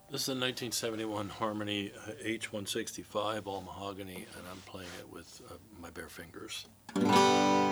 This is a 1971 Harmony H165 all mahogany, and I'm playing it with my bare fingers.